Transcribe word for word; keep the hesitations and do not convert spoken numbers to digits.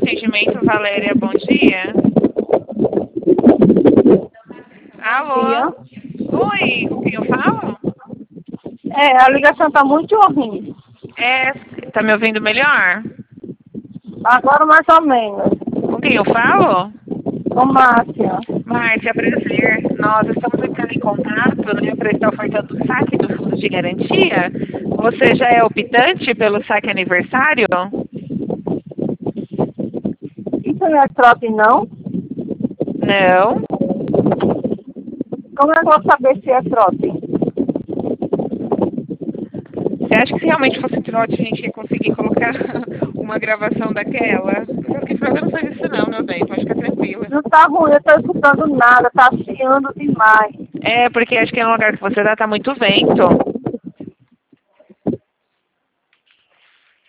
atendimento, Valéria, bom dia. Alô? Oi, com quem eu falo? É, a ligação tá muito ruim. É, tá me ouvindo melhor? Agora mais ou menos. Com quem eu falo? Ô, Márcia. Márcia, prazer. Nós estamos entrando em contato, né, para estar ofertando o saque do fundo de garantia. Você já é optante pelo saque aniversário? Isso não é trote, não? Não. Como é que eu vou saber se é trote? Você acha que se realmente fosse trote a gente ia conseguir colocar uma gravação daquela? Porque eu fiquei falando, não foi isso não, meu bem, pode ficar tranquila. Não tá ruim, eu tô escutando nada, tá chiando demais. É, porque acho que no lugar que você tá, tá muito vento.